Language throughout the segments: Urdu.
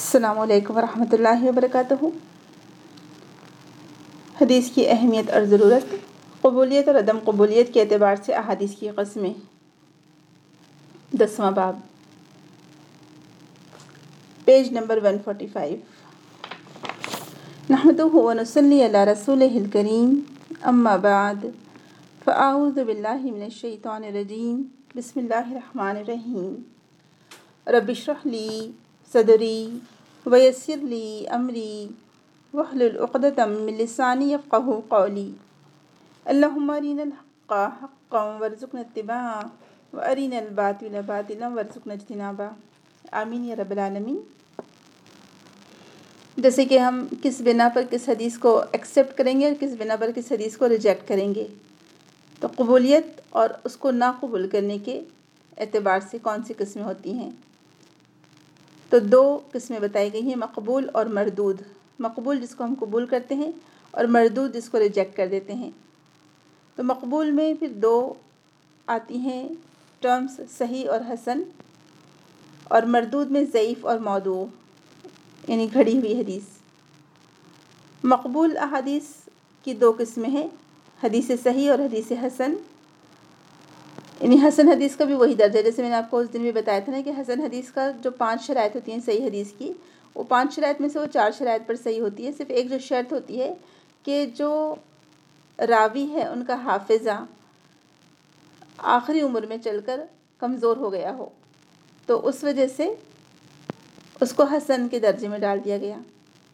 السلام علیکم ورحمۃ اللہ وبرکاتہ۔ حدیث کی اہمیت اور ضرورت، قبولیت اور عدم قبولیت کے اعتبار سے احادیث کی قسمیں۔ 10واں باب، پیج نمبر 145۔ نحمدہ ونصلی علی رسولہ الکریم، اما بعد، فاعوذ باللہ من الشیطان الرجیم، بسم اللہ الرحمن الرحیم۔ رب اشرح لی صدری ویسر لی امری واحلل عقدۃ من لسانی یفقہوا قولی۔ اللہم ارنا الحق حقا وارزقنا اتباعہ وارنا الباطل باطلا وارزقنا اجتنابہ، آمین یا رب العالمین۔ جیسے کہ ہم کس بنا پر کس حدیث کو ایکسیپٹ کریں گے اور کس بنا پر کس حدیث کو ریجیکٹ کریں گے، تو قبولیت اور اس کو نا قبول کرنے کے اعتبار سے کون سی قسمیں ہوتی ہیں، تو 2 قسمیں بتائی گئی ہیں، مقبول اور مردود۔ مقبول جس کو ہم قبول کرتے ہیں اور مردود جس کو ریجیکٹ کر دیتے ہیں۔ تو مقبول میں پھر 2 آتی ہیں ٹرمز، صحیح اور حسن، اور مردود میں ضعیف اور موضوع، یعنی گھڑی ہوئی حدیث۔ مقبول احادیث کی 2 قسمیں ہیں، حدیث صحیح اور حدیث حسن۔ یعنی حسن حدیث کا بھی وہی درجہ ہے، جیسے میں نے آپ کو اس دن بھی بتایا تھا نا کہ حسن حدیث کا جو 5 شرائط ہوتی ہیں صحیح حدیث کی، وہ 5 شرائط میں سے وہ 4 شرائط پر صحیح ہوتی ہے۔ صرف ایک جو شرط ہوتی ہے کہ جو راوی ہے ان کا حافظہ آخری عمر میں چل کر کمزور ہو گیا ہو، تو اس وجہ سے اس کو حسن کے درجے میں ڈال دیا گیا۔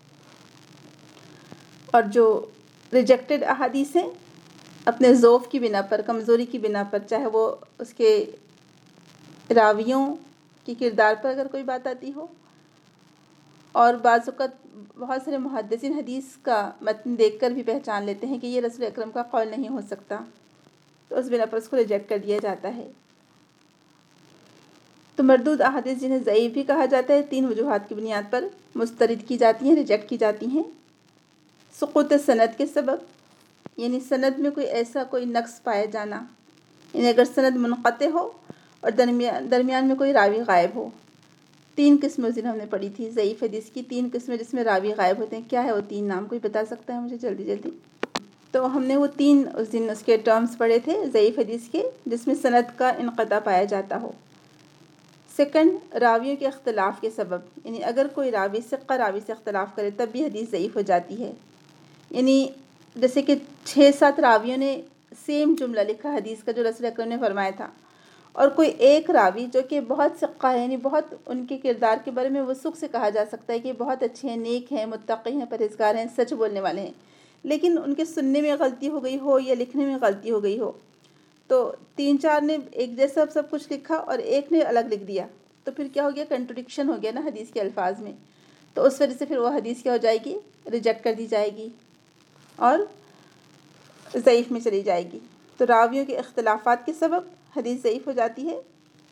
اور جو ریجیکٹڈ احادیث ہیں اپنے ضعف کی بنا پر، کمزوری کی بنا پر، چاہے وہ اس کے راویوں کی کردار پر اگر کوئی بات آتی ہو، اور بعض اوقات بہت سارے محدثین حدیث کا متن دیکھ کر بھی پہچان لیتے ہیں کہ یہ رسول اکرم کا قول نہیں ہو سکتا، تو اس بنا پر اس کو ریجیکٹ کر دیا جاتا ہے۔ تو مردود احادیث جنہیں ضعیف بھی کہا جاتا ہے، 3 وجوہات کی بنیاد پر مسترد کی جاتی ہیں، ریجیکٹ کی جاتی ہیں۔ سقوط سند کے سبب، یعنی سند میں کوئی نقص پایا جانا، یعنی اگر سند منقطع ہو اور درمیان میں کوئی راوی غائب ہو۔ 3 قسمیں اس دن ہم نے پڑھی تھی ضعیف حدیث کی، 3 قسمیں جس میں راوی غائب ہوتے ہیں۔ کیا ہے وہ 3 نام؟ کوئی بتا سکتا ہے مجھے جلدی؟ تو ہم نے وہ 3 اس دن اس کے ٹرمز پڑھے تھے ضعیف حدیث کے، جس میں سند کا انقطاع پایا جاتا ہو۔ سیکنڈ، راویوں کے اختلاف کے سبب، یعنی اگر کوئی راوی ثقہ راوی سے اختلاف کرے تب بھی حدیث ضعیف ہو جاتی ہے۔ یعنی جیسے کہ 6-7 راویوں نے سیم جملہ لکھا حدیث کا جو رسول اکرم نے فرمایا تھا، اور کوئی ایک راوی جو کہ بہت ثقہ ہے، یعنی بہت ان کے کردار کے بارے میں وثوق سے کہا جا سکتا ہے کہ بہت اچھے ہیں، نیک ہیں، متقی ہیں، پرہیزگار ہیں، سچ بولنے والے ہیں، لیکن ان کے سننے میں غلطی ہو گئی ہو یا لکھنے میں غلطی ہو گئی ہو، تو 3-4 نے ایک جیسا سب کچھ لکھا اور ایک نے الگ لکھ دیا، تو پھر کیا ہو گیا؟ کنٹرڈکشن ہو گیا نا حدیث کے الفاظ میں۔ تو اس وجہ سے پھر وہ حدیث کیا ہو جائے گی؟ ریجیکٹ کر دی جائے گی اور ضعیف میں چلی جائے گی۔ تو راویوں کے اختلافات کے سبب حدیث ضعیف ہو جاتی ہے۔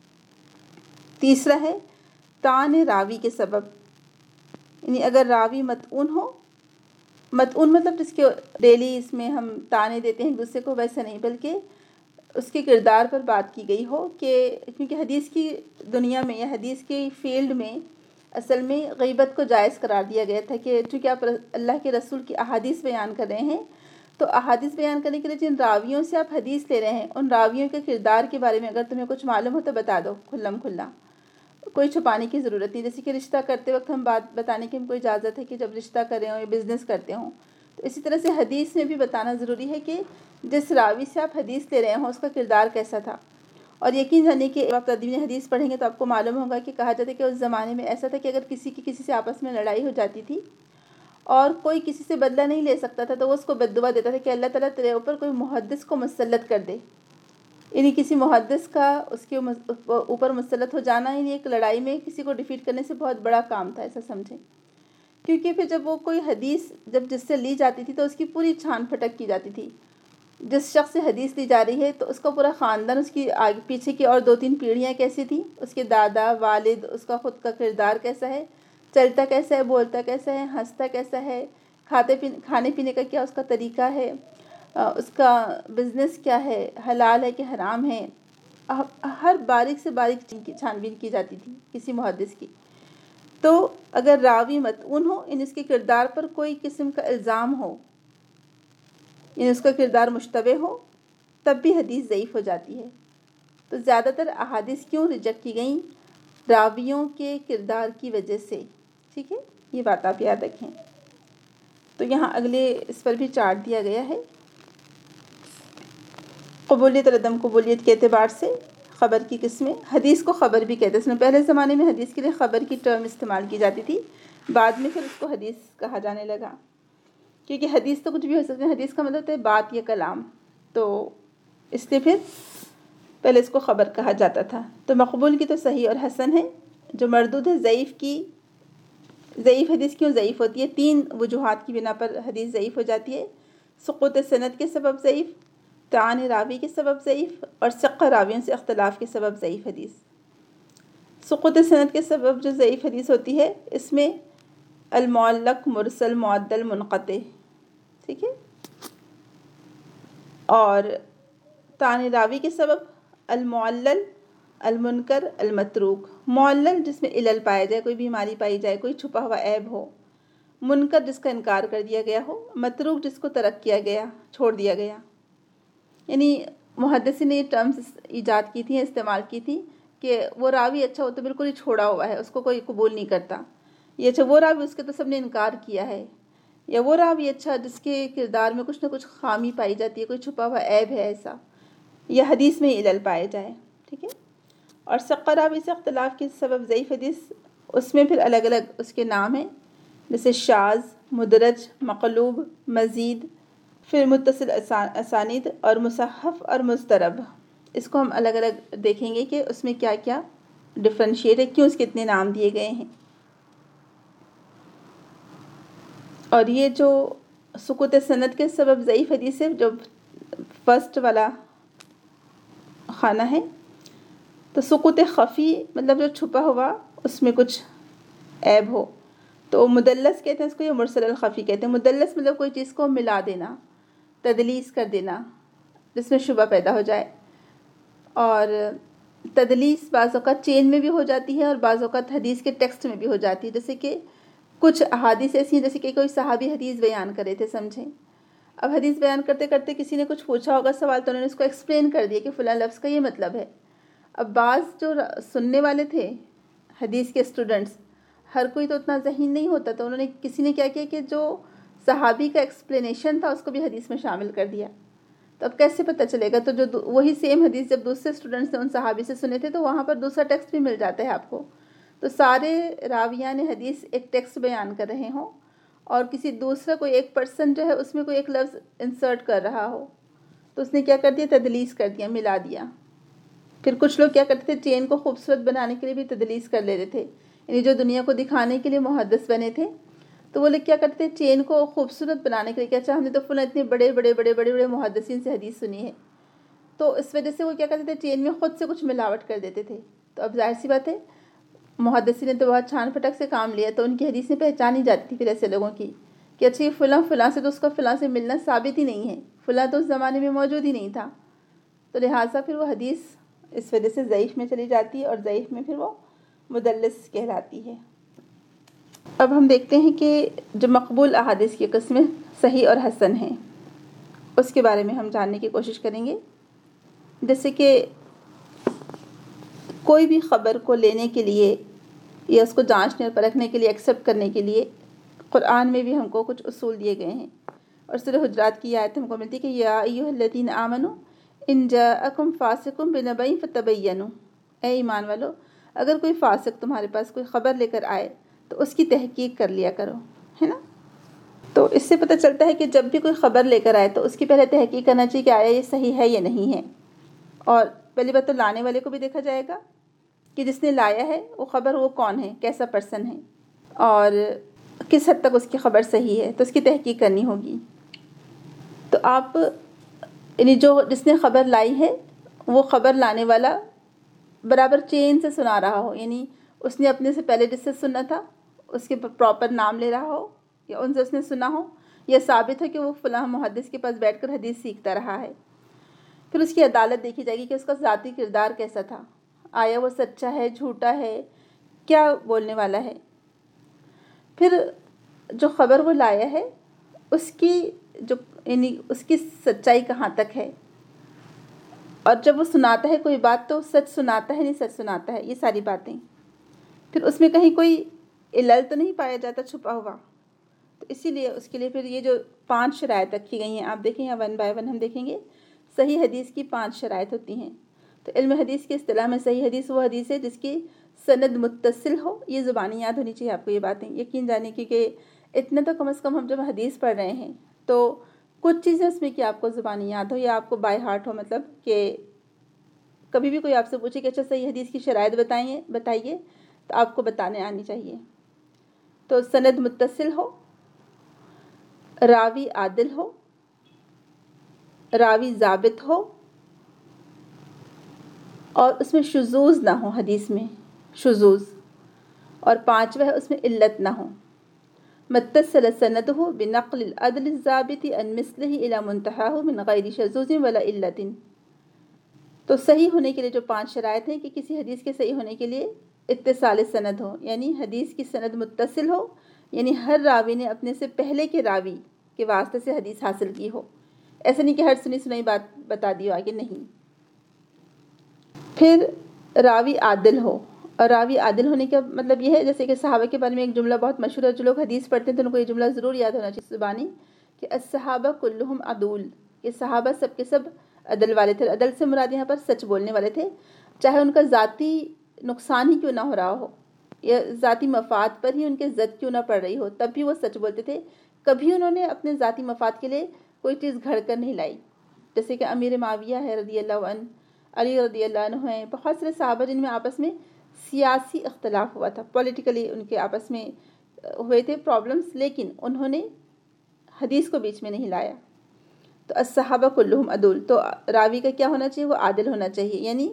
تیسرا ہے طعن راوی کے سبب، یعنی اگر راوی مطعون ہو، مطعون مطلب جس کے ڈیلی اس میں ہم طعنے دیتے ہیں ایک دوسرے کو، ویسا نہیں، بلکہ اس کے کردار پر بات کی گئی ہو، کہ کیونکہ حدیث کی دنیا میں یا حدیث کی فیلڈ میں اصل میں غیبت کو جائز قرار دیا گیا تھا، کہ چونکہ آپ اللہ کے رسول کی احادیث بیان کر رہے ہیں، تو احادیث بیان کرنے کے لیے جن راویوں سے آپ حدیث لے رہے ہیں ان راویوں کے کردار کے بارے میں اگر تمہیں کچھ معلوم ہو تو بتا دو کھلم کھلا، کوئی چھپانے کی ضرورت نہیں۔ جیسے کہ رشتہ کرتے وقت ہم بات بتانے کی ہم کو اجازت ہے کہ جب رشتہ کریں ہوں یا بزنس کرتے ہوں، تو اسی طرح سے حدیث میں بھی بتانا ضروری ہے کہ جس راوی سے آپ حدیث لے رہے ہوں اس کا کردار کیسا تھا۔ اور یقین جانے کہ آپ تدوین حدیث پڑھیں گے تو آپ کو معلوم ہوگا کہ کہا جاتا ہے کہ اس زمانے میں ایسا تھا کہ اگر کسی سے آپس میں لڑائی ہو جاتی تھی اور کوئی کسی سے بدلہ نہیں لے سکتا تھا، تو وہ اس کو بد دعا دیتا تھا کہ اللہ تعالیٰ تیرے اوپر کوئی محدث کو مسلط کر دے۔ یعنی کسی محدث کا اس کے اوپر مسلط ہو جانا، یعنی ایک لڑائی میں کسی کو ڈیفیٹ کرنے سے بہت بڑا کام تھا، ایسا سمجھیں۔ کیونکہ پھر جب وہ کوئی حدیث جس سے لی جاتی تھی تو اس کی پوری چھان پھٹک کی جاتی تھی۔ جس شخص سے حدیث لی جا رہی ہے تو اس کا پورا خاندان، اس کی آگے پیچھے کی اور 2-3 پیڑھیاں کیسی تھیں، اس کے دادا، والد، اس کا خود کا کردار کیسا ہے، چلتا کیسا ہے، بولتا کیسا ہے، ہنستا کیسا ہے، کھانے پینے کا کیا اس کا طریقہ ہے، اس کا بزنس کیا ہے، حلال ہے کہ حرام ہے، ہر باریک سے باریک چھان بین کی جاتی تھی کسی محدث کی۔ تو اگر راوی متعون ہو، یعنی اس کے کردار پر کوئی قسم کا الزام ہو، یعنی اس کا کردار مشتبہ ہو، تب بھی حدیث ضعیف ہو جاتی ہے۔ تو زیادہ تر احادیث کیوں ریجیکٹ کی گئیں؟ راویوں کے کردار کی وجہ سے، ٹھیک ہے، یہ بات آپ یاد رکھیں۔ تو یہاں اگلے اس پر بھی چارٹ دیا گیا ہے۔ قبولیت اور عدم قبولیت کے اعتبار سے خبر کی قسمیں، حدیث کو خبر بھی کہتے ہیں۔ اس میں پہلے زمانے میں حدیث کے لیے خبر کی ٹرم استعمال کی جاتی تھی، بعد میں پھر اس کو حدیث کہا جانے لگا، کیونکہ حدیث تو کچھ بھی ہو سکتا ہے، حدیث کا مطلب ہوتا ہے بات یا کلام، تو اس لیے پھر پہلے اس کو خبر کہا جاتا تھا۔ تو مقبول کی تو صحیح اور حسن ہے، جو مردود ہے ضعیف حدیث کیوں ضعیف ہوتی ہے؟ 3 وجوہات کی بنا پر حدیث ضعیف ہو جاتی ہے: سقوط سند کے سبب ضعیف، تعان راوی کے سبب ضعیف، اور ثقہ راویوں سے اختلاف کے سبب ضعیف حدیث۔ سقوط سند کے سبب جو ضعیف حدیث ہوتی ہے، اس میں المعلق، مرسل، معدل، منقطع، ٹھیک ہے، اور تعان راوی کے سبب المعلل، المنکر، المتروک۔ معلل جس میں علل پایا جائے، کوئی بیماری پائی جائے، کوئی چھپا ہوا عیب ہو، منکر جس کا انکار کر دیا گیا ہو، متروک جس کو ترک کیا گیا، چھوڑ دیا گیا۔ یعنی محدثین نے یہ ٹرمز ایجاد کی تھی، استعمال کی تھی کہ وہ راوی اچھا ہو تو بالکل ہی چھوڑا ہوا ہے، اس کو کوئی قبول نہیں کرتا، یہ اچھا وہ راوی اس کے تو سب نے انکار کیا ہے، یا وہ راوی اچھا جس کے کردار میں کچھ نہ کچھ خامی پائی جاتی ہے، کوئی چھپا ہوا عیب ہے ایسا، یا حدیث میں علل پائے جائے، ٹھیک ہے۔ اور ثقہ راوی سے اختلاف کے سبب ضعیف حدیث، اس میں پھر الگ الگ اس کے نام ہیں، جیسے شاذ، مدرج، مقلوب، مزید، پھر متصل اسانید، اور مصحف اور مضطرب۔ اس کو ہم الگ الگ دیکھیں گے کہ اس میں کیا کیا ڈفرینشیٹ ہے، کیوں اس کے اتنے نام دیے گئے ہیں۔ اور یہ جو سقوط سند کے سبب ضعیف حدیث ہے، جو فرسٹ والا خانہ ہے، تو سقوط خفی مطلب جو چھپا ہوا اس میں کچھ عیب ہو، تو مدلس کہتے ہیں اس کو، یا مرسل الخفی کہتے ہیں۔ مدلس مطلب کوئی چیز کو ملا دینا، تدلیس کر دینا، جس میں شبہ پیدا ہو جائے۔ اور تدلیس بعض اوقات چین میں بھی ہو جاتی ہے، اور بعض اوقات حدیث کے ٹیکسٹ میں بھی ہو جاتی ہے، جیسے کہ کچھ احادیث ایسی ہیں، جیسے کہ کوئی صحابی حدیث بیان کرے تھے، سمجھیں، اب حدیث بیان کرتے کرتے کسی نے کچھ پوچھا ہوگا سوال، تو انہوں نے اس کو ایکسپلین کر دیا کہ فلاں لفظ کا یہ مطلب ہے۔ اب بعض جو سننے والے تھے حدیث کے اسٹوڈنٹس، ہر کوئی تو اتنا ذہین نہیں ہوتا، تو انہوں نے کسی نے کیا کیا کہ جو صحابی کا ایکسپلینیشن تھا اس کو بھی حدیث میں شامل کر دیا۔ تو اب کیسے پتہ چلے گا؟ تو جو وہی سیم حدیث جب دوسرے اسٹوڈنٹس نے ان صحابی سے سنے تھے، تو وہاں پر دوسرا ٹیکسٹ بھی مل جاتا ہے آپ کو۔ تو سارے راویان حدیث ایک ٹیکسٹ بیان کر رہے ہوں، اور کسی دوسرا کوئی ایک پرسن جو ہے اس میں کوئی ایک لفظ انسرٹ کر رہا ہو، تو اس نے کیا کر دیا؟ تدلیس کر دیا، ملا دیا۔ پھر کچھ لوگ کیا کرتے تھے؟ چین کو خوبصورت بنانے کے لیے بھی تدلیس کر لیتے تھے، یعنی جو دنیا کو دکھانے کے لیے محدث بنے تھے، تو وہ لوگ کیا کرتے تھے؟ چین کو خوبصورت بنانے کے لیے، کہ اچھا ہم نے تو فلاں اتنے بڑے بڑے بڑے بڑے بڑے محدثین سے حدیث سنی ہے، تو اس وجہ سے وہ کیا کرتے تھے؟ چین میں خود سے کچھ ملاوٹ کر دیتے تھے۔ تو اب ظاہر سی بات ہے، محدثین نے تو بہت چھان پھٹک سے کام لیا، تو ان کی حدیثیں پہچانی جاتی تھی پھر ایسے لوگوں کی، کہ اچھا یہ فلاں سے تو اس کا فلاں سے ملنا ثابت ہی نہیں ہے، فلاں تو اس زمانے میں موجود ہی نہیں تھا، تو لہٰذا پھر وہ حدیث اس وجہ سے ضعیف میں چلی جاتی ہے، اور ضعیف میں پھر وہ مدلس کہلاتی ہے۔ اب ہم دیکھتے ہیں کہ جو مقبول احادیث کی قسمیں صحیح اور حسن ہیں، اس کے بارے میں ہم جاننے کی کوشش کریں گے۔ جیسے کہ کوئی بھی خبر کو لینے کے لیے، یا اس کو جانچنے اور پرکھنے کے لیے، ایکسیپٹ کرنے کے لیے، قرآن میں بھی ہم کو کچھ اصول دیے گئے ہیں، اور سورہ حجرات کی آیت ہم کو ملتی ہے کہ یا ایھا الذین آمنوا ان جاءکم فاسق بنبأ فتبینوا، اے ایمان والو، اگر کوئی فاسق تمہارے پاس کوئی خبر لے کر آئے تو اس کی تحقیق کر لیا کرو، ہے نا۔ تو اس سے پتہ چلتا ہے کہ جب بھی کوئی خبر لے کر آئے تو اس کی پہلے تحقیق کرنا چاہیے کہ آیا یہ صحیح ہے یا نہیں ہے، اور پہلی بات تو لانے والے کو بھی دیکھا جائے گا کہ جس نے لایا ہے وہ خبر، وہ کون ہے، کیسا پرسن ہے، اور کس حد تک اس کی خبر صحیح ہے، تو اس کی تحقیق کرنی ہوگی۔ تو آپ یعنی جس نے خبر لائی ہے، وہ خبر لانے والا برابر چین سے سنا رہا ہو، یعنی اس نے اپنے سے پہلے جس سے سنا تھا اس کے پراپر نام لے رہا ہو، یا ان سے اس نے سنا ہو، یا ثابت ہے کہ وہ فلاں محدث کے پاس بیٹھ کر حدیث سیکھتا رہا ہے۔ پھر اس کی عدالت دیکھی جائے گی کہ اس کا ذاتی کردار کیسا تھا، آیا وہ سچا ہے، جھوٹا ہے، کیا بولنے والا ہے۔ پھر جو خبر وہ لایا ہے اس کی یعنی اس کی سچائی کہاں تک ہے، اور جب وہ سناتا ہے کوئی بات تو سچ سناتا ہے نہیں سچ سناتا ہے، یہ ساری باتیں. پھر اس میں کہیں کوئی علل تو نہیں پایا جاتا چھپا ہوا. تو اسی لیے اس کے لیے پھر یہ جو 5 شرائط رکھی گئی ہیں، آپ دیکھیں یا 1 بائی 1 ہم دیکھیں گے. صحیح حدیث کی 5 شرائط ہوتی ہیں. تو علم حدیث کی اصطلاح میں صحیح حدیث وہ حدیث ہے جس کی سند متصل ہو. یہ زبانی یاد ہونی چاہیے آپ کو یہ باتیں، یقین جانے کی کہ اتنا تو کم از کم ہم جب حدیث پڑھ رہے ہیں تو کچھ چیزیں اس میں کہ آپ کو زبانی یاد ہو یا آپ کو بائی ہارٹ ہو، مطلب کہ کبھی بھی کوئی آپ سے پوچھے کہ اچھا صحیح حدیث کی شرائط بتائیے تو آپ کو بتانے آنی چاہیے. تو سند متصل ہو، راوی عادل ہو، راوی ضابط ہو، اور اس میں شذوذ نہ ہو، حدیث میں شذوذ. اور 5واں ہے اس میں علت نہ ہو. متصل سندہ بنقل العدل الضابط عن مثلہ الی منتہاہ من غیر شذوذ ولا علت. تو صحیح ہونے کے لیے جو 5 شرائط ہیں کہ کسی حدیث کے صحیح ہونے کے لیے اتصال سند ہو، یعنی حدیث کی سند متصل ہو، یعنی ہر راوی نے اپنے سے پہلے کے راوی کے واسطے سے حدیث حاصل کی ہو. ایسا نہیں کہ ہر سنی سنائی بات بتا دی ہو آگے، نہیں. پھر راوی عادل ہو. اور راوی عادل ہونے کا مطلب یہ ہے، جیسے کہ صحابہ کے بارے میں ایک جملہ بہت مشہور ہے، جو لوگ حدیث پڑھتے ہیں تو ان کو یہ جملہ ضرور یاد ہونا چاہیے زبانی، کہ الصحابہ کلہم عدول. یہ صحابہ سب کے سب عدل والے تھے. عدل سے مراد یہاں پر سچ بولنے والے تھے، چاہے ان کا ذاتی نقصان ہی کیوں نہ ہو رہا ہو یا ذاتی مفاد پر ہی ان کے زد کیوں نہ پڑ رہی ہو، تب بھی وہ سچ بولتے تھے. کبھی انہوں نے اپنے ذاتی مفاد کے لیے کوئی چیز گھڑ کر نہیں لائی. جیسے کہ امیر معاویہ ہے رضی اللہ عنہ، علی رضی اللہ عنہ ہیں، بہت سارے صحابہ جن میں آپس میں سیاسی اختلاف ہوا تھا، پولیٹیکلی ان کے آپس میں ہوئے تھے پرابلمز، لیکن انہوں نے حدیث کو بیچ میں نہیں لایا. تو الصحابہ کلہم عدول. تو راوی کا کیا ہونا چاہیے؟ وہ عادل ہونا چاہیے، یعنی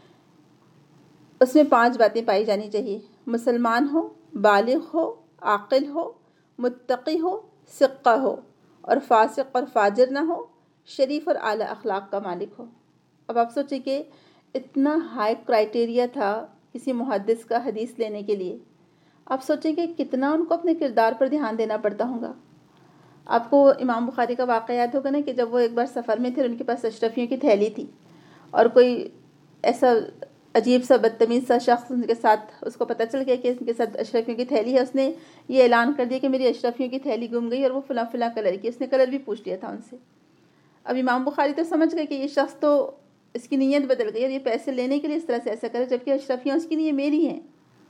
اس میں 5 باتیں پائی جانی چاہیے. مسلمان ہو، بالغ ہو، عاقل ہو، متقی ہو، ثقہ ہو، اور فاسق اور فاجر نہ ہو، شریف اور اعلیٰ اخلاق کا مالک ہو. اب آپ سوچیں کہ اتنا ہائی کرائٹیریا تھا کسی محدث کا حدیث لینے کے لیے. آپ سوچیں کہ کتنا ان کو اپنے کردار پر دھیان دینا پڑتا ہوگا. آپ کو امام بخاری کا واقعہ یاد ہوگا نا کہ جب وہ ایک بار سفر میں تھے، ان کے پاس اشرفیوں کی تھیلی تھی، اور کوئی ایسا عجیب سا بدتمیز سا شخص ان کے ساتھ، اس کو پتہ چل گیا کہ ان کے ساتھ اشرفیوں کی تھیلی ہے. اس نے یہ اعلان کر دیا کہ میری اشرفیوں کی تھیلی گم گئی اور وہ فلاں فلاں کلر کی. اس نے کلر بھی پوچھ لیا تھا ان سے. اب امام بخاری تو سمجھ گئے کہ یہ شخص تو اس کی نیت بدل گئی اور یہ پیسے لینے کے لیے اس طرح سے ایسا کرے، جبکہ اشرفیاں اس کی نہیں، یہ میری ہیں.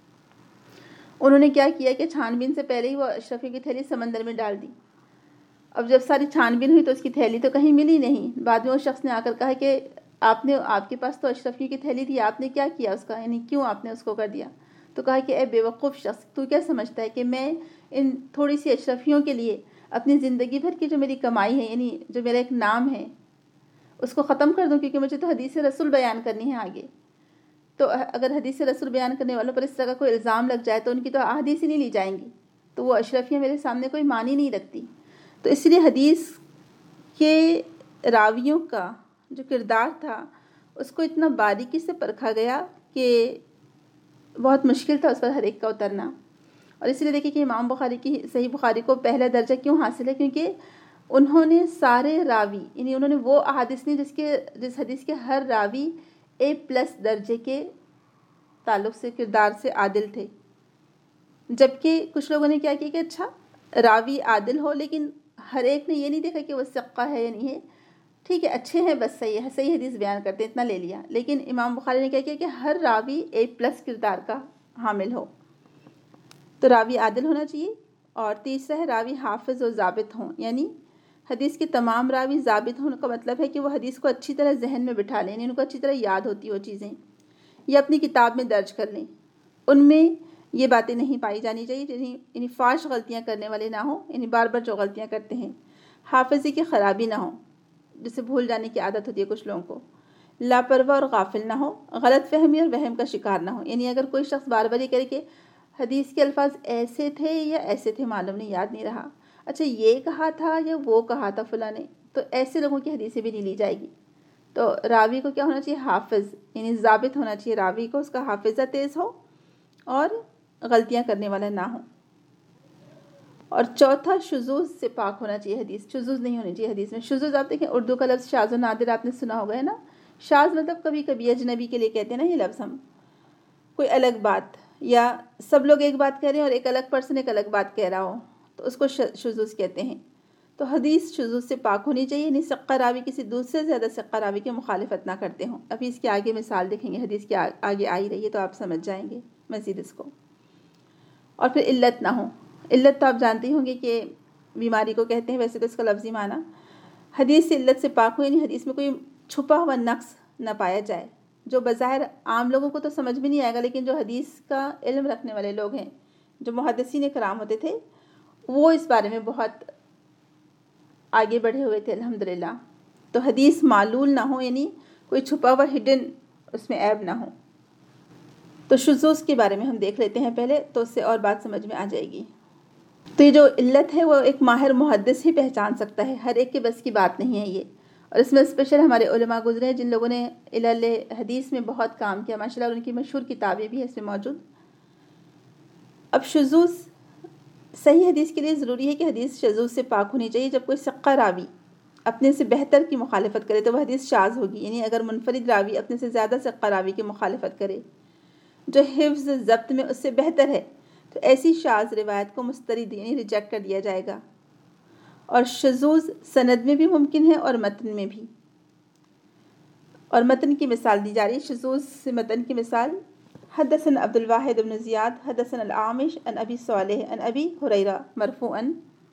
انہوں نے کیا کیا کہ چھان بین سے پہلے ہی وہ اشرفیوں کی تھیلی سمندر میں ڈال دی. اب جب ساری چھان بین ہوئی تو اس کی تھیلی تو کہیں ملی نہیں. بعد میں وہ شخص نے آ کر کہا کہ آپ کے پاس تو اشرفیوں کی تھیلی تھی، آپ نے کیا کیا اس کا، یعنی کیوں آپ نے اس کو کر دیا؟ تو کہا کہ اے بے وقوف شخص، تو کیا سمجھتا ہے کہ میں ان تھوڑی سی اشرفیوں کے لیے اپنی زندگی بھر کی جو میری کمائی ہے، یعنی جو میرا ایک نام ہے، اس کو ختم کر دوں؟ کیونکہ مجھے تو حدیث رسول بیان کرنی ہے آگے. تو اگر حدیث رسول بیان کرنے والوں پر اس طرح کا کوئی الزام لگ جائے تو ان کی تو احادیث ہی نہیں لی جائیں گی. تو وہ اشرفیاں میرے سامنے کوئی معنی نہیں رکھتی. تو اس لیے حدیث کے راویوں کا جو کردار تھا اس کو اتنا باریکی سے پرکھا گیا کہ بہت مشکل تھا اس پر ہر ایک کا اترنا. اور اس لیے دیکھیں کہ امام بخاری کی صحیح بخاری کو پہلا درجہ کیوں حاصل ہے؟ کیونکہ انہوں نے سارے راوی، یعنی انہوں نے وہ احادیث نہیں جس حدیث کے ہر راوی A+ درجے کے تعلق سے، کردار سے عادل تھے. جبکہ کچھ لوگوں نے کیا کیا کہ اچھا راوی عادل ہو، لیکن ہر ایک نے یہ نہیں دیکھا کہ وہ ثقہ ہے یا نہیں ہے. ٹھیک ہے، اچھے ہیں، بس صحیح ہے، صحیح حدیث بیان کرتے، اتنا لے لیا. لیکن امام بخاری نے کیا کیا کہ ہر راوی A+ کردار کا حامل ہو. تو راوی عادل ہونا چاہیے. اور تیسرا ہے راوی حافظ و ضابط ہوں. یعنی حدیث کے تمام راوی ضابط ہونے کا مطلب ہے کہ وہ حدیث کو اچھی طرح ذہن میں بٹھا لیں، یعنی ان کو اچھی طرح یاد ہوتی وہ چیزیں، یا اپنی کتاب میں درج کر لیں. ان میں یہ باتیں نہیں پائی جانی چاہیے، یعنی فاش غلطیاں کرنے والے نہ ہوں، یعنی بار بار جو غلطیاں کرتے ہیں. حافظی کی خرابی نہ ہو، جسے بھول جانے کی عادت ہوتی ہے کچھ لوگوں کو. لاپرواہ اور غافل نہ ہو، غلط فہمی اور وہم کا شکار نہ ہو. یعنی اگر کوئی شخص بار بار یہ کرے کہ حدیث کے الفاظ ایسے تھے یا ایسے تھے، معلوم نہیں، یاد نہیں رہا، اچھا یہ کہا تھا یا وہ کہا تھا فلاں نے، تو ایسے لوگوں کی حدیثیں بھی نہیں لی جائے گی. تو راوی کو کیا ہونا چاہیے؟ حافظ، یعنی ضابط ہونا چاہیے راوی کو، اس کا حافظہ تیز ہو اور غلطیاں کرنے والا نہ ہو. اور چوتھا شذوذ سے پاک ہونا چاہیے حدیث، شذوذ نہیں ہونی چاہیے حدیث میں۔ شذوذ آپ دیکھیں اردو کا لفظ شاذ و نادر آپ نے سنا ہوگا ہے نا، شاذ مطلب کبھی کبھی اجنبی کے لیے کہتے ہیں نا یہ لفظ ہم، کوئی الگ بات، یا سب لوگ ایک بات کہہ رہے ہیں اور ایک الگ پرسن ایک الگ بات کہہ رہا ہو تو اس کو شذوذ کہتے ہیں۔ تو حدیث شذوذ سے پاک ہونی چاہیے، یعنی ثقہ راوی کسی دوسرے سے زیادہ ثقہ راوی کی مخالفت نہ کرتے ہوں۔ ابھی اس کے آگے مثال دیکھیں گے، حدیث کے آگے آئی رہی ہے تو آپ سمجھ جائیں گے مزید اس کو۔ اور پھر علت نہ ہو، علت تو آپ جانتے ہوں گے کہ بیماری کو کہتے ہیں، ویسے تو اس کا لفظی معنی حدیث سے علت سے پاک ہو، یعنی حدیث میں کوئی چھپا ہوا نقص نہ پایا جائے جو بظاہر عام لوگوں کو تو سمجھ میں نہیں آئے گا، لیکن جو حدیث کا علم رکھنے والے لوگ ہیں، جو محدثین کرام ہوتے تھے، وہ اس بارے میں بہت آگے بڑھے ہوئے تھے الحمدللہ۔ تو حدیث معلول نہ ہو، یعنی کوئی چھپا ہوا ہڈن اس میں عیب نہ ہو۔ تو شذوذ کے بارے میں ہم دیکھ لیتے ہیں پہلے، تو اس سے اور بات سمجھ میں آ جائے گی۔ تو یہ جو علت ہے وہ ایک ماہر محدث ہی پہچان سکتا ہے، ہر ایک کے بس کی بات نہیں ہے یہ۔ اور اس میں اسپیشل ہمارے علماء گزرے ہیں جن لوگوں نے علل حدیث میں بہت کام کیا ماشاء اللہ، اور ان کی مشہور کتابیں بھی ہیں اس میں موجود۔ اب شذوذ، صحیح حدیث کے لیے ضروری ہے کہ حدیث شذوذ سے پاک ہونی چاہیے۔ جب کوئی ثقہ راوی اپنے سے بہتر کی مخالفت کرے تو وہ حدیث شاذ ہوگی، یعنی اگر منفرد راوی اپنے سے زیادہ ثقہ راوی کی مخالفت کرے جو حفظ ضبط میں اس سے بہتر ہے تو ایسی شاذ روایت کو مسترد یعنی ریجیکٹ کر دیا جائے گا۔ اور شذوذ سند میں بھی ممکن ہے اور متن میں بھی۔ اور متن کی مثال دی جا رہی ہے، شذوذ سے متن کی مثال: حدثنا عبد الواحد بن زیاد حدثنا الاعمش عن ابی صالح عن ابی ہریرہ مرفوعا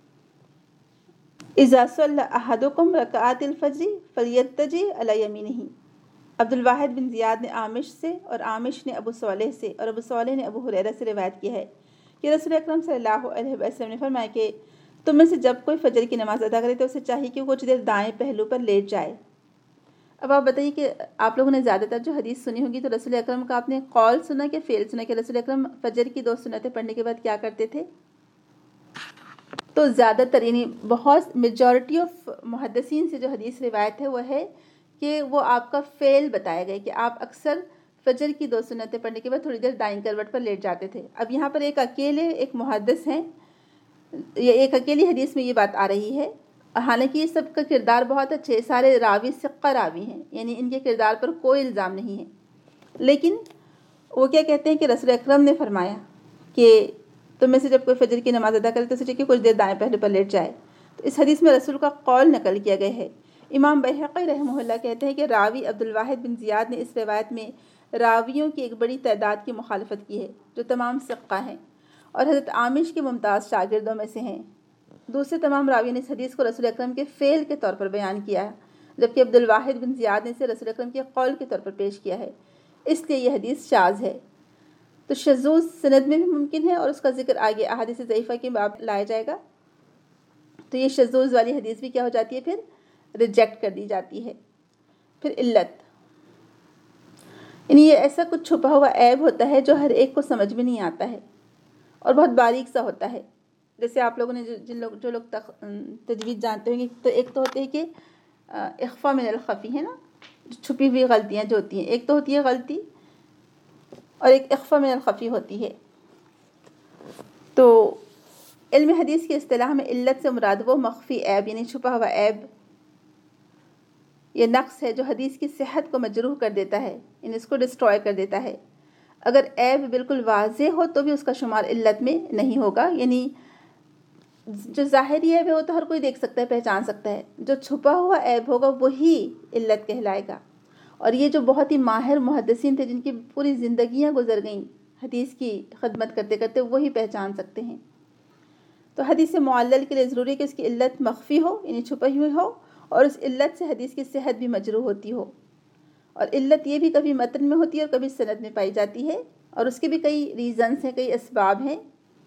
اذا صلی احدکم رکعات الفجر فلیتجع علی یمینہ۔ عبد الواحد بن زیاد نے عامش سے، اور عامش نے ابو صالح سے، اور ابو صالح نے ابو ہریرہ سے روایت کی ہے کہ رسول اکرم صلی اللہ علیہ وسلم نے فرمایا کہ تم میں سے جب کوئی فجر کی نماز ادا کرے تو اسے چاہیے کہ کچھ دیر دائیں پہلو پر لیٹ جائے۔ اب آپ بتائیے کہ آپ لوگوں نے زیادہ تر جو حدیث سنی ہوگی تو رسول اکرم کا آپ نے قول سنا کہ فعل سنا، کہ رسول اکرم فجر کی 2 سنتیں پڑھنے کے بعد کیا کرتے تھے؟ تو زیادہ تر یعنی بہت میجورٹی آف محدثین سے جو حدیث روایت ہے وہ ہے کہ وہ آپ کا فعل بتایا گیا کہ آپ اکثر فجر کی 2 سنتیں پڑھنے کے بعد تھوڑی دیر دائیں کروٹ پر لیٹ جاتے تھے۔ اب یہاں پر ایک محدث ہیں، یہ ایک اکیلی حدیث میں یہ بات آ رہی ہے، حالانکہ یہ سب کا کردار بہت اچھے، سارے راوی ثقہ راوی ہیں، یعنی ان کے کردار پر کوئی الزام نہیں ہے، لیکن وہ کیا کہتے ہیں کہ رسول اکرم نے فرمایا کہ تم میں سے جب کوئی فجر کی نماز ادا کرے تو اسے کہ کچھ دیر دائیں پہلو پر لیٹ جائے۔ تو اس حدیث میں رسول کا قول نقل کیا گیا ہے۔ امام بیہقی رحمہ اللہ کہتے ہیں کہ راوی عبد الواحد بن زیاد نے اس روایت میں راویوں کی ایک بڑی تعداد کی مخالفت کی ہے جو تمام ثقہ ہیں اور حضرت عامش کے ممتاز شاگردوں میں سے ہیں۔ دوسرے تمام راویوں نے اس حدیث کو رسول اکرم کے فعل کے طور پر بیان کیا ہے، جبکہ عبد الواحد بن زیاد نے اسے رسول اکرم کے قول کے طور پر پیش کیا ہے، اس لیے یہ حدیث شاذ ہے۔ تو شذوذ سند میں بھی ممکن ہے اور اس کا ذکر آگے احادیث ضعیفہ کے باب لایا جائے گا۔ تو یہ شذوذ والی حدیث بھی کیا ہو جاتی ہے، پھر ریجیکٹ کر دی جاتی ہے۔ پھر علت، یعنی یہ ایسا کچھ چھپا ہوا عیب ہوتا ہے جو ہر ایک کو سمجھ میں نہیں آتا ہے اور بہت باریک سا ہوتا ہے۔ جیسے آپ لوگوں نے جو لوگ تجوید جانتے ہوں گے تو ایک تو ہوتے ہیں کہ اخفاء من الخفی ہے نا، چھپی ہوئی غلطیاں جو ہوتی ہیں، ایک تو ہوتی ہے غلطی اور ایک اخفاء من الخفی ہوتی ہے۔ تو علم حدیث کی اصطلاح میں علت سے مراد وہ مخفی عیب یعنی چھپا ہوا عیب یہ نقص ہے جو حدیث کی صحت کو مجروح کر دیتا ہے، یعنی اس کو ڈسٹروائے کر دیتا ہے۔ اگر عیب بالکل واضح ہو تو بھی اس کا شمار علت میں نہیں ہوگا، یعنی جو ظاہری عیب ہے وہ تو ہر کوئی دیکھ سکتا ہے، پہچان سکتا ہے، جو چھپا ہوا عیب ہوگا وہی علت کہلائے گا۔ اور یہ جو بہت ہی ماہر محدثین تھے جن کی پوری زندگیاں گزر گئیں حدیث کی خدمت کرتے کرتے، وہی پہچان سکتے ہیں۔ تو حدیث معلل کے لیے ضروری ہے کہ اس کی علت مخفی ہو یعنی چھپی ہوئی ہو، اور اس علت سے حدیث کی صحت بھی مجروح ہوتی ہو۔ اور علت یہ بھی کبھی متن میں ہوتی ہے اور کبھی سند میں پائی جاتی ہے، اور اس کے بھی کئی ریزنز ہیں، کئی اسباب ہیں۔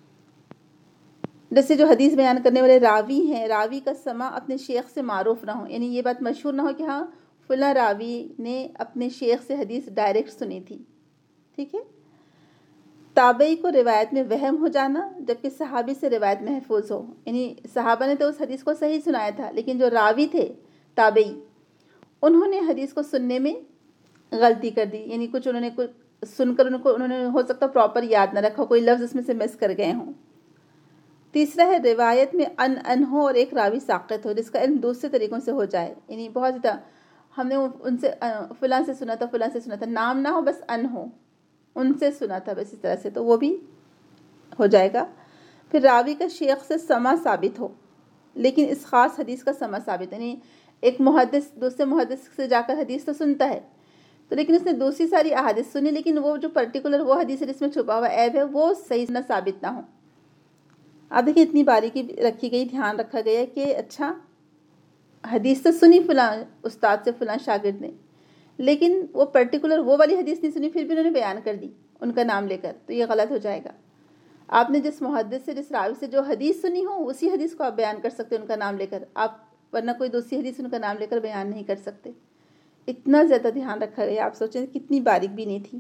جیسے جو حدیث بیان کرنے والے راوی ہیں، راوی کا سماع اپنے شیخ سے معروف نہ ہو، یعنی یہ بات مشہور نہ ہو کہ ہاں فلاں راوی نے اپنے شیخ سے حدیث ڈائریکٹ سنی تھی، ٹھیک ہے۔ تابعی کو روایت میں وہم ہو جانا جبکہ صحابی سے روایت محفوظ ہو، یعنی صحابہ نے تو اس حدیث کو صحیح سنایا تھا لیکن جو راوی تھے تابعی انہوں نے حدیث کو سننے میں غلطی کر دی، یعنی کچھ انہوں نے سن کر انہوں نے ہو سکتا پراپر یاد نہ رکھا، کوئی لفظ اس میں سے مس کر گئے ہوں۔ تیسرا ہے روایت میں ان ہو اور ایک راوی ساقط ہو جس کا علم دوسرے طریقوں سے ہو جائے، یعنی بہت زیادہ ہم نے ان سے فلاں سے سنا تھا، فلاں سے سنا تھا، نام نہ ہو بس ان ہو، ان سے سنا تھا بس اس طرح سے، تو وہ بھی ہو جائے گا۔ پھر راوی کا شیخ سے سمع ثابت ہو لیکن اس خاص حدیث کا سمع ثابت، یعنی ایک محدث دوسرے محدث سے جا کر حدیث تو سنتا ہے تو لیکن اس نے دوسری ساری احادیث سنی، لیکن وہ جو پرٹیکولر وہ حدیث ہے جس میں چھپا ہوا عیب ہے وہ صحیح نہ ثابت نہ ہو۔ آپ دیکھیں اتنی باریکی رکھی گئی، دھیان رکھا گیا کہ اچھا حدیث تو سنی فلاں استاد سے، فلاں شاگرد نے، لیکن وہ پرٹیکولر وہ والی حدیث نہیں سنی، پھر بھی انہوں نے بیان کر دی ان کا نام لے کر، تو یہ غلط ہو جائے گا۔ آپ نے جس محدث سے، جس راوی سے جو حدیث سنی ہو اسی حدیث کو آپ بیان کر سکتے ان کا نام لے کر، آپ ورنہ کوئی دوسری حدیث ان کا نام لے کر بیان نہیں کر سکتے۔ اتنا زیادہ دھیان رکھا گیا، آپ سوچیں کتنی باریک بھی نہیں تھی۔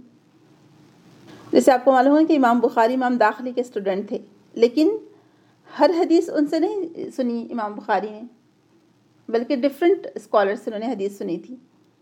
جیسے آپ کو معلوم ہے کہ امام بخاری امام داخلی کے اسٹوڈنٹ تھے، لیکن ہر حدیث ان سے نہیں سنی امام بخاری نے، بلکہ ڈیفرنٹ اسکالر سے انہوں نے حدیث سنی تھی۔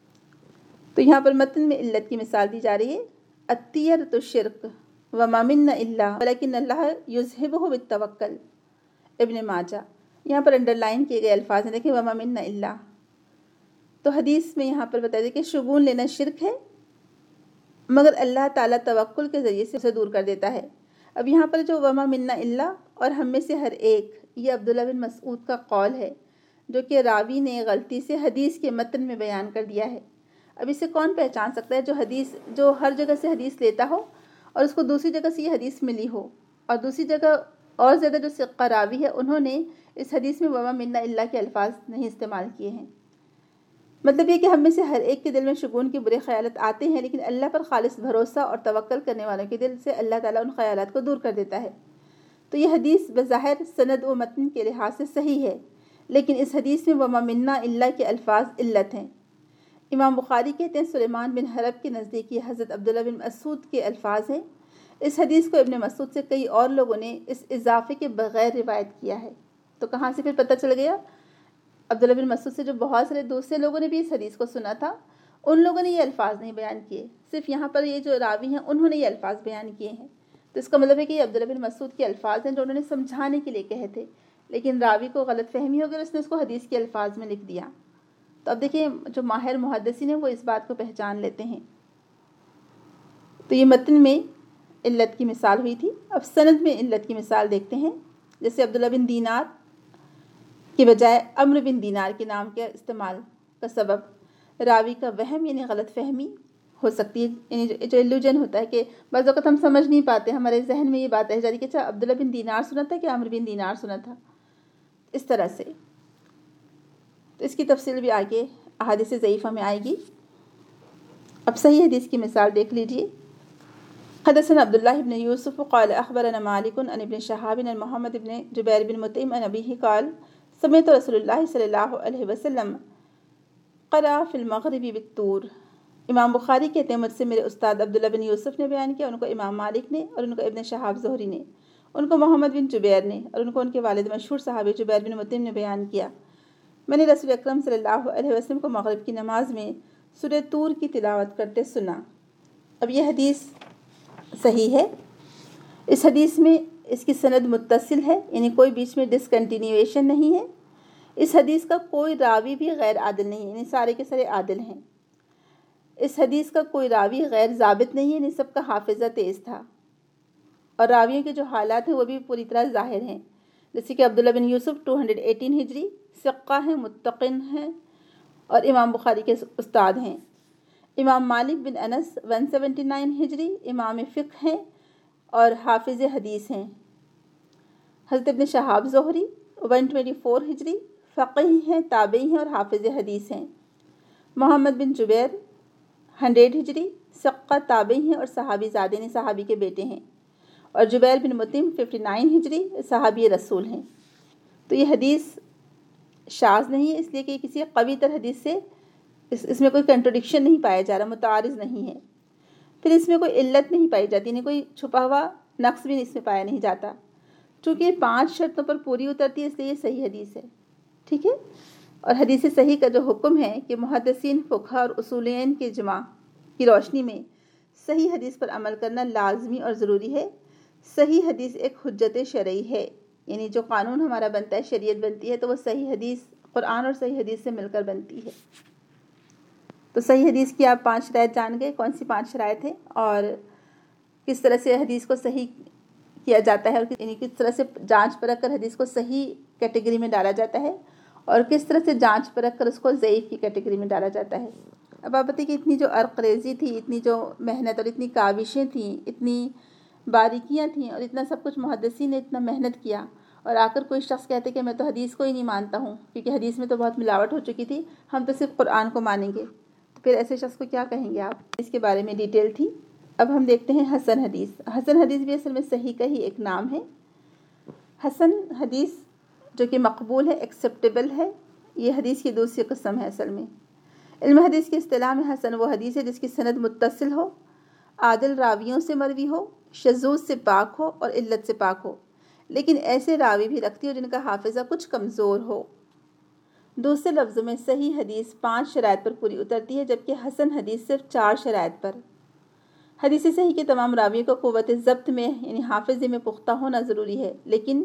تو یہاں پر متن میں علت کی مثال دی جا رہی ہے، الطیرۃ الشرک وما منا الا ولکن اللہ یذہبہ بالتوکل، ابن ماجہ۔ یہاں پر انڈر لائن کیے گئے الفاظ ہیں، دیکھیں وما منا الا، تو حدیث میں یہاں پر بتا دیں کہ شگون لینا شرک ہے مگر اللہ تعالیٰ توکل کے ذریعے سے اسے دور کر دیتا ہے۔ اب یہاں پر جو وما منا الا اور ہم میں سے ہر ایک، یہ عبداللہ بن مسعود کا قول ہے جو کہ راوی نے غلطی سے حدیث کے متن میں بیان کر دیا ہے۔ اب اسے کون پہچان سکتا ہے؟ جو ہر جگہ سے حدیث لیتا ہو اور اس کو دوسری جگہ سے یہ حدیث ملی ہو، اور دوسری جگہ اور زیادہ جو ثقہ راوی ہے انہوں نے اس حدیث میں وما منا الا کے الفاظ نہیں استعمال کیے ہیں۔ مطلب یہ کہ ہم میں سے ہر ایک کے دل میں شگون کے برے خیالات آتے ہیں، لیکن اللہ پر خالص بھروسہ اور توکل کرنے والوں کے دل سے اللہ تعالیٰ ان خیالات کو دور کر دیتا ہے۔ تو یہ حدیث بظاہر سند و متن کے لحاظ سے صحیح ہے، لیکن اس حدیث میں وما منا الا کے الفاظ علت ہیں۔ امام بخاری کہتے ہیں سلیمان بن حرب کے نزدیک یہ حضرت عبداللہ بن مسعود کے الفاظ ہیں۔ اس حدیث کو ابن مسعود سے کئی اور لوگوں نے اس اضافے کے بغیر روایت کیا ہے۔ تو کہاں سے پھر پتہ چل گیا؟ عبداللہ بن مسعود سے جو بہت سارے دوسرے لوگوں نے بھی اس حدیث کو سنا تھا، ان لوگوں نے یہ الفاظ نہیں بیان کیے، صرف یہاں پر یہ جو راوی ہیں انہوں نے یہ الفاظ بیان کیے ہیں۔ تو اس کا مطلب ہے کہ یہ عبداللہ بن مسعود کے الفاظ ہیں جو انہوں نے سمجھانے کے لیے کہے تھے، لیکن راوی کو غلط فہمی ہو گئی، اس نے اس کو حدیث کے الفاظ میں لکھ دیا۔ تو اب دیکھیں جو ماہر محدثین ہیں وہ اس بات کو پہچان لیتے ہیں۔ تو یہ متن میں علت کی مثال ہوئی تھی۔ اب سند میں علت کی مثال دیکھتے ہیں، جیسے عبداللہ بن دینار کی بجائے عمرو بن دینار کے نام کے استعمال کا سبب راوی کا وہم یعنی غلط فہمی ہو سکتی ہے، یعنی جو الوجن ہوتا ہے کہ بعض اوقات ہم سمجھ نہیں پاتے، ہمارے ذہن میں یہ بات رہ جاتی کہ اچھا عبداللہ بن دینار سنا تھا کہ عمرو بن دینار سنا تھا، اس طرح سے۔ تو اس کی تفصیل بھی آگے احادیث ضعیفہ میں آئے گی۔ اب صحیح حدیث کی مثال دیکھ لیجئے۔ حدثنا عبداللہ بن یوسف قال اخبرنا مالک عن ابن شہاب عن محمد بن جبیر بن مطعم عن ابیہ قال سمعت رسول اللہ صلی اللہ علیہ وسلم قرأ فی المغرب بالطور۔ امام بخاری کہتے ہیں مجھ سے میرے استاد عبداللہ بن یوسف نے بیان کیا، ان کو امام مالک نے، اور ان کو ابن شہاب زہری نے، ان کو محمد بن جبیر نے، اور ان کو ان کے والد مشہور صحابی جبیر بن مطعم نے بیان کیا، میں نے رسول اکرم صلی اللہ علیہ وسلم کو مغرب کی نماز میں سورہ طور کی تلاوت کرتے سنا۔ اب یہ حدیث صحیح ہے۔ اس حدیث میں اس کی سند متصل ہے، یعنی کوئی بیچ میں ڈسکنٹینیویشن نہیں ہے۔ اس حدیث کا کوئی راوی بھی غیر عادل نہیں ہے، یعنی سارے کے سارے عادل ہیں۔ اس حدیث کا کوئی راوی غیر ضابط نہیں ہے، یعنی سب کا حافظہ تیز تھا، اور راویوں کے جو حالات ہیں وہ بھی پوری طرح ظاہر ہیں، جیسے کہ عبداللہ بن یوسف 218 ہجری ثقہ ہیں، متقن ہیں، اور امام بخاری کے استاد ہیں۔ امام مالک بن انس 179 ہجری امام فقہ ہیں اور حافظ حدیث ہیں۔ حضرت ابن شہاب زہری 124 ہجری فقیہ ہیں، تابعی ہیں اور حافظ حدیث ہیں۔ محمد بن جبیر 100 ہجری ثقہ تابعی ہیں اور صحابی زادے نے، صحابی کے بیٹے ہیں، اور جبیر بن مطعم 59 ہجری صحابی رسول ہیں۔ تو یہ حدیث شاذ نہیں ہے، اس لیے کہ کسی قوی تر حدیث سے اس میں کوئی کنٹرڈکشن نہیں پایا جا رہا، متعارض نہیں ہے۔ پھر اس میں کوئی علت نہیں پائی جاتی، نہیں کوئی چھپا ہوا نقص بھی اس میں پایا نہیں جاتا، چونکہ یہ 5 شرطوں پر پوری اترتی ہے، اس لیے یہ صحیح حدیث ہے، ٹھیک ہے۔ اور حدیث صحیح کا جو حکم ہے کہ محدثین، فقہاء اور اصولین کے اجماع کی روشنی میں صحیح حدیث پر عمل کرنا لازمی اور ضروری ہے۔ صحیح حدیث ایک حجت شرعی ہے، یعنی جو قانون ہمارا بنتا ہے، شریعت بنتی ہے، تو وہ صحیح حدیث، قرآن اور صحیح حدیث سے مل کر بنتی ہے۔ تو صحیح حدیث کی آپ 5 شرائط جان گئے، کون سی 5 شرائط ہیں اور کس طرح سے حدیث کو صحیح کیا جاتا ہے، اور یعنی کس طرح سے جانچ پرکھ کر حدیث کو صحیح کیٹیگری میں ڈالا جاتا ہے، اور کس طرح سے جانچ پرکھ کر اس کو ضعیف کی کیٹیگری میں ڈالا جاتا ہے۔ اب آپ بتائیے کہ اتنی جو عرق ریزی تھی، اتنی جو محنت اور اتنی کاوشیں تھیں، اتنی باریکیاں تھیں، اور اتنا سب کچھ محدثین نے اتنا محنت کیا، اور آ کر کوئی شخص کہتے کہ میں تو حدیث کو ہی نہیں مانتا ہوں کیونکہ حدیث میں تو بہت ملاوٹ ہو چکی تھی، ہم تو صرف قرآن کو مانیں گے، تو پھر ایسے شخص کو کیا کہیں گے آپ؟ اس کے بارے میں ڈیٹیل تھی۔ اب ہم دیکھتے ہیں حسن حدیث۔ حسن حدیث بھی اصل میں صحیح کا ہی ایک نام ہے۔ حسن حدیث جو کہ مقبول ہے، ایکسیپٹیبل ہے، یہ حدیث کی دوسری قسم ہے اصل میں۔ علم حدیث کی اصطلاح میں حسن وہ حدیث ہے جس کی سند متصل ہو، عادل راویوں سے مروی ہو، شذوذ سے پاک ہو اور علت سے پاک ہو، لیکن ایسے راوی بھی رکھتی ہو جن کا حافظہ کچھ کمزور ہو۔ دوسرے لفظوں میں صحیح حدیث 5 شرائط پر پوری اترتی ہے، جبکہ حسن حدیث صرف 4 شرائط پر۔ حدیث صحیح کے تمام راویوں کو قوت ضبط میں یعنی حافظے میں پختہ ہونا ضروری ہے، لیکن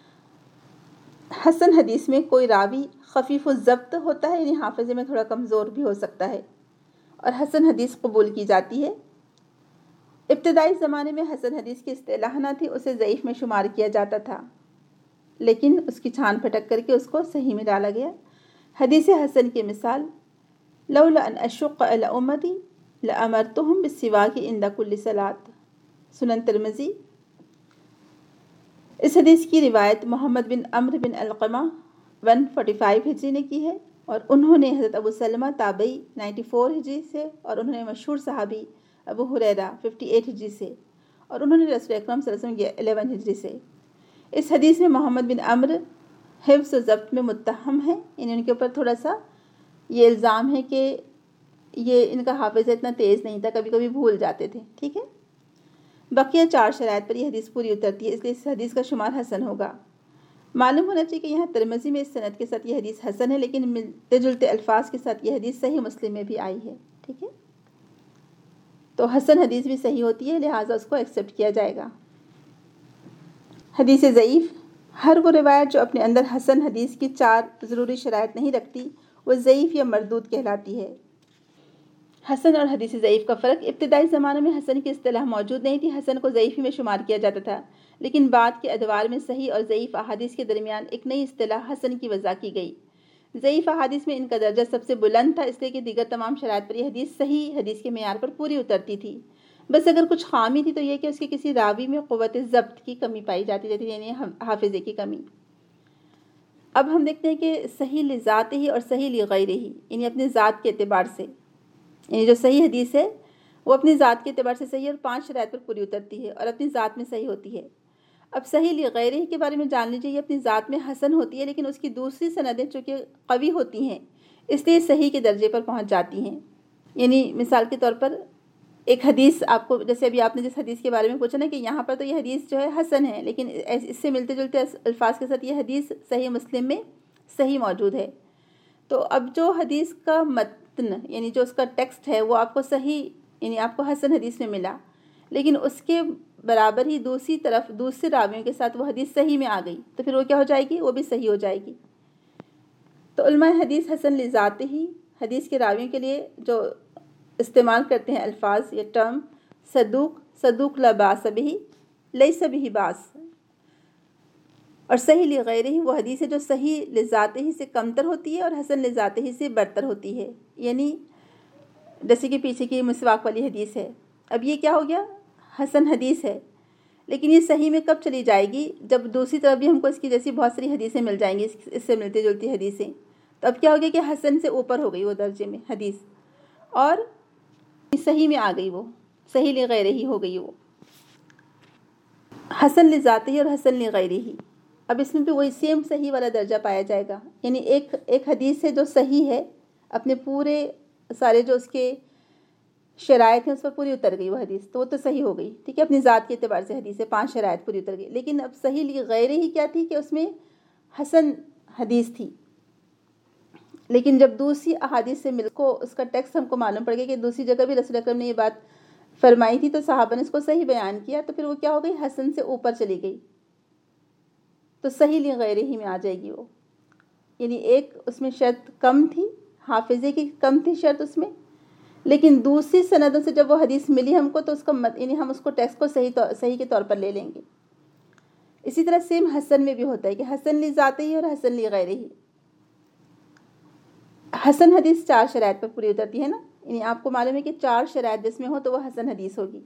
حسن حدیث میں کوئی راوی خفیف الضبط ہوتا ہے، یعنی حافظے میں تھوڑا کمزور بھی ہو سکتا ہے، اور حسن حدیث قبول کی جاتی ہے۔ ابتدائی زمانے میں حسن حدیث کی اصطلاح نہ تھی، اسے ضعیف میں شمار کیا جاتا تھا، لیکن اس کی چھان پھٹک کر کے اس کو صحیح میں ڈالا گیا۔ حدیث حسن کی مثال لولا ان اشق علی امتی لامرتهم بالسواک عند کل صلاۃ، سنن ترمذی۔ اس حدیث کی روایت محمد بن عمرو بن علقمہ 145 ہجری نے کی ہے، اور انہوں نے حضرت ابو سلمہ تابعی 94 ہجری سے، اور انہوں نے مشہور صحابی ابو ہریرہ 58 ہجری سے، اور انہوں نے رسول اکرم صلی اللہ علیہ وسلم 11 ہجری سے۔ اس حدیث میں محمد بن عمرو حفظ و ضبط میں متہم ہیں، یعنی ان کے اوپر تھوڑا سا یہ الزام ہے کہ یہ ان کا حافظہ اتنا تیز نہیں تھا، کبھی کبھی بھول جاتے تھے، ٹھیک ہے۔ بقیہ 4 شرائط پر یہ حدیث پوری اترتی ہے، اس لیے اس حدیث کا شمار حسن ہوگا۔ معلوم ہونا چاہیے کہ یہاں ترمذی میں اس سند کے ساتھ یہ حدیث حسن ہے، لیکن ملتے جلتے الفاظ کے ساتھ یہ حدیث صحیح مسلم میں بھی آئی ہے، ٹھیک ہے۔ تو حسن حدیث بھی صحیح ہوتی ہے، لہٰذا اس کو ایکسیپٹ کیا جائے گا۔ حدیث ضعیف، ہر وہ روایت جو اپنے اندر حسن حدیث کی 4 ضروری شرائط نہیں رکھتی، وہ ضعیف یا مردود کہلاتی ہے۔ حسن اور حدیث ضعیف کا فرق۔ ابتدائی زمانوں میں حسن کی اصطلاح موجود نہیں تھی، حسن کو ضعیف ہی میں شمار کیا جاتا تھا، لیکن بعد کے ادوار میں صحیح اور ضعیف احادیث کے درمیان ایک نئی اصطلاح حسن کی وضع کی گئی۔ ضعیف احادیث میں ان کا درجہ سب سے بلند تھا، اس لیے کہ دیگر تمام شرائط پر یہ حدیث صحیح حدیث کے معیار پر پوری اترتی تھی۔ بس اگر کچھ خامی تھی تو یہ کہ اس کے کسی راوی میں قوت ضبط کی کمی پائی جاتی تھی، یعنی حافظے کی کمی۔ اب ہم دیکھتے ہیں کہ صحیح لذاتہ اور صحیح لغیرہ، یعنی اپنے ذات کے اعتبار سے، یعنی جو صحیح حدیث ہے وہ اپنی ذات کے اعتبار سے صحیح اور 5 شرائط پر پوری اترتی ہے اور اپنی ذات میں صحیح ہوتی ہے۔ اب صحیح لغیرہ کے بارے میں جان لیجیے، یہ اپنی ذات میں حسن ہوتی ہے، لیکن اس کی دوسری سندیں چونکہ قوی ہوتی ہیں، اس لیے صحیح کے درجے پر پہنچ جاتی ہیں۔ یعنی مثال کے طور پر ایک حدیث آپ کو، جیسے ابھی آپ نے جس حدیث کے بارے میں پوچھا نا کہ یہاں پر تو یہ حدیث جو ہے حسن ہے، لیکن اس سے ملتے جلتے الفاظ کے ساتھ یہ حدیث صحیح مسلم میں صحیح موجود ہے۔ تو اب جو حدیث کا متن یعنی جو اس کا ٹیکسٹ ہے وہ آپ کو صحیح یعنی آپ کو حسن حدیث میں ملا، لیکن اس کے برابر ہی دوسری طرف دوسرے راویوں کے ساتھ وہ حدیث صحیح میں آ گئی، تو پھر وہ کیا ہو جائے گی؟ وہ بھی صحیح ہو جائے گی۔ تو علماء حدیث حسن لذاتہ ہی حدیث کے راویوں کے لیے جو استعمال کرتے ہیں الفاظ یا ٹرم، صدوق لا باس بہ، لیس بہ باس، اور صحیح لغیرہ ہی وہ حدیث ہے جو صحیح لذاتہ ہی سے کمتر ہوتی ہے اور حسن لذاتہ ہی سے برتر ہوتی ہے، یعنی جیسے کہ پیچھے کی مسواک والی حدیث ہے، اب یہ کیا ہو گیا؟ حسن حدیث ہے، لیکن یہ صحیح میں کب چلی جائے گی؟ جب دوسری طرف بھی ہم کو اس کی جیسی بہت ساری حدیثیں مل جائیں گی، اس سے ملتی جلتی حدیثیں، تو اب کیا ہو گیا کہ حسن سے اوپر ہو گئی وہ درجے میں حدیث، اور صحیح میں آ گئی، وہ صحیح لغیرہ ہی ہو گئی، وہ حسن لذاتہ ہی اور حسن لغیرہ ہی۔ اب اس میں بھی وہی سیم صحیح والا درجہ پایا جائے گا، یعنی ایک حدیث ہے جو صحیح ہے، اپنے پورے سارے جو اس کے شرائط ہیں اس پر پوری اتر گئی وہ حدیث، تو وہ تو صحیح ہو گئی، ٹھیک ہے، اپنی ذات کے اعتبار سے حدیث ہے، 5 شرائط پوری اتر گئی، لیکن اب صحیح لغیرہ ہی کیا تھی کہ اس میں حسن حدیث تھی، لیکن جب دوسری احادیث سے مل کو اس کا ٹیکسٹ ہم کو معلوم پڑ گیا کہ دوسری جگہ بھی رسول اکرم نے یہ بات فرمائی تھی، تو صحابہ نے اس کو صحیح بیان کیا، تو پھر وہ کیا ہو گئی؟ حسن سے اوپر چلی گئی۔ تو صحیح لغیر ہی میں آ جائے گی وہ، یعنی ایک اس میں شرط کم تھی، حافظے کی کم تھی شرط اس میں، لیکن دوسری سندوں سے جب وہ حدیث ملی ہم کو تو اس کا یعنی ہم اس کو ٹیسٹ کو صحیح کے طور پر لے لیں گے۔ اسی طرح سیم حسن میں بھی ہوتا ہے کہ حسن لذاتی اور حسن لغیر ہی۔ حسن حدیث 4 شرائط پر پوری اترتی ہے نا، یعنی آپ کو معلوم ہے کہ 4 شرائط جس میں ہو تو وہ حسن حدیث ہوگی،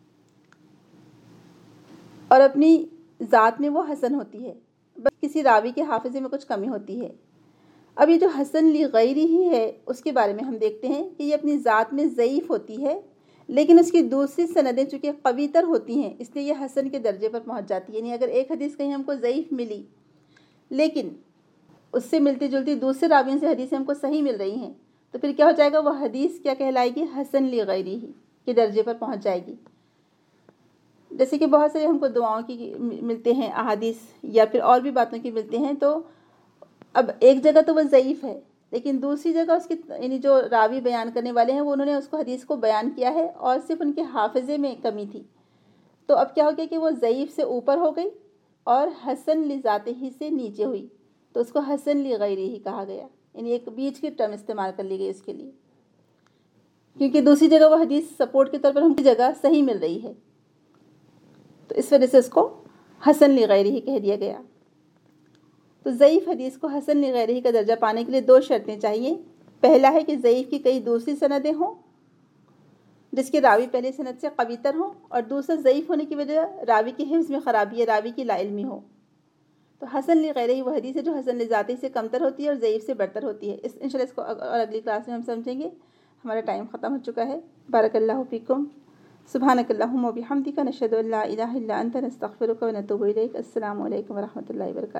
اور اپنی ذات میں وہ حسن ہوتی ہے، بس کسی راوی کے حافظے میں کچھ کمی ہوتی ہے۔ اب یہ جو حسن لغیری ہی ہے اس کے بارے میں ہم دیکھتے ہیں کہ یہ اپنی ذات میں ضعیف ہوتی ہے، لیکن اس کی دوسری سندیں چونکہ قوی تر ہوتی ہیں اس لیے یہ حسن کے درجے پر پہنچ جاتی ہے۔ یعنی اگر ایک حدیث کہیں ہم کو ضعیف ملی لیکن اس سے ملتی جلتی دوسرے راویوں سے حدیثیں ہم کو صحیح مل رہی ہیں تو پھر کیا ہو جائے گا، وہ حدیث کیا کہلائے گی، حسن لغیری ہی کے درجے پر پہنچ جائے گی۔ جیسے کہ بہت سارے ہم کو دعاؤں کی ملتے ہیں احادیث یا پھر اور بھی باتوں کی ملتے ہیں، تو اب ایک جگہ تو وہ ضعیف ہے لیکن دوسری جگہ اس کی یعنی جو راوی بیان کرنے والے ہیں وہ انہوں نے اس کو حدیث کو بیان کیا ہے اور صرف ان کے حافظے میں کمی تھی، تو اب کیا ہو گیا کہ وہ ضعیف سے اوپر ہو گئی اور حسن لذاتی ہی سے نیچے ہوئی، تو اس کو حسن لغیری ہی کہا گیا، یعنی ایک بیچ کی ٹرم استعمال کر لی گئی اس کے لیے، کیونکہ دوسری جگہ وہ حدیث سپورٹ کے طور پر ہم کی جگہ صحیح مل رہی ہے، تو اس وجہ سے اس کو حسن لغیری ہی کہہ دیا گیا۔ تو ضعیف حدیث کو حسن لغیری کا درجہ پانے کے لیے 2 شرطیں چاہیے۔ پہلا ہے کہ ضعیف کی کئی دوسری سندیں ہوں جس کے راوی پہلے سند سے قوی تر ہوں، اور دوسرا ضعیف ہونے کی وجہ راوی کی حفظ میں خرابی ہے، راوی کی لا علمی ہو۔ تو حسن لغیری وہ حدیث ہے جو حسن لذاتی سے کمتر ہوتی ہے اور ضعیف سے برتر ہوتی ہے۔ انشاءاللہ اس کو اور اگلی کلاس میں ہم سمجھیں گے۔ ہمارا ٹائم ختم ہو چکا ہے۔ بارک اللہ فیکم، سبحانک اللہم و بحمدک، نشہد ان لا الہ الا انت، نستغفرک و نتوب الیک۔ السلام علیکم و رحمۃ اللہ وبرکاتہ۔